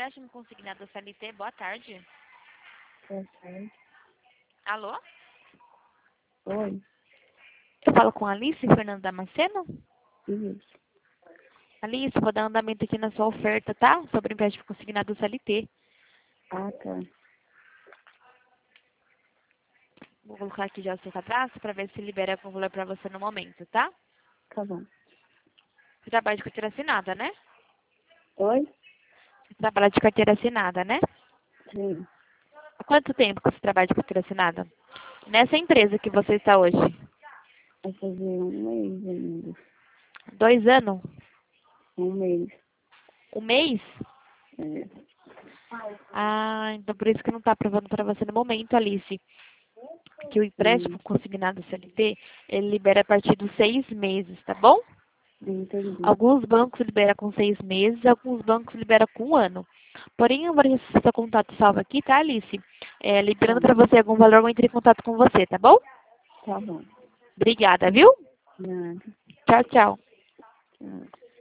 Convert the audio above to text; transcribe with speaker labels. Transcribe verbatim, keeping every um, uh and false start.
Speaker 1: Empréstimo consignado C L T, boa tarde.
Speaker 2: Boa tarde.
Speaker 1: Alô?
Speaker 2: Oi.
Speaker 1: Eu falo com a Alice Fernando Damasceno?
Speaker 2: Isso.
Speaker 1: Alice, vou dar andamento aqui na sua oferta, tá? Sobre empréstimo consignado C L T.
Speaker 2: Ah, tá.
Speaker 1: Vou colocar aqui já o seu cadastro para ver se libera algum valor para você no momento, tá?
Speaker 2: Tá bom.
Speaker 1: Você trabalha de carteira assinada, né?
Speaker 2: Oi?
Speaker 1: Você trabalha de carteira assinada, né?
Speaker 2: Sim.
Speaker 1: Há quanto tempo que você trabalha de carteira assinada? Nessa empresa que você está hoje?
Speaker 2: Vai fazer um mês ainda.
Speaker 1: Dois anos?
Speaker 2: Um mês.
Speaker 1: Um mês?
Speaker 2: É.
Speaker 1: Ah, então por isso que não está aprovando para você no momento, Alice. Que o
Speaker 2: Hum,
Speaker 1: empréstimo consignado C L T, ele libera a partir dos seis meses, tá bom?
Speaker 2: entendi.
Speaker 1: Alguns bancos liberam com seis meses, alguns bancos liberam com um ano. Porém, eu vou deixar seu contato salvo aqui, tá, Alice? É,
Speaker 2: Tá,
Speaker 1: liberando para você algum valor, eu vou entrar em contato com você, tá bom?
Speaker 2: tá bom.
Speaker 1: Obrigada, viu?
Speaker 2: Nada.
Speaker 1: Tchau, tchau.
Speaker 2: Tchau.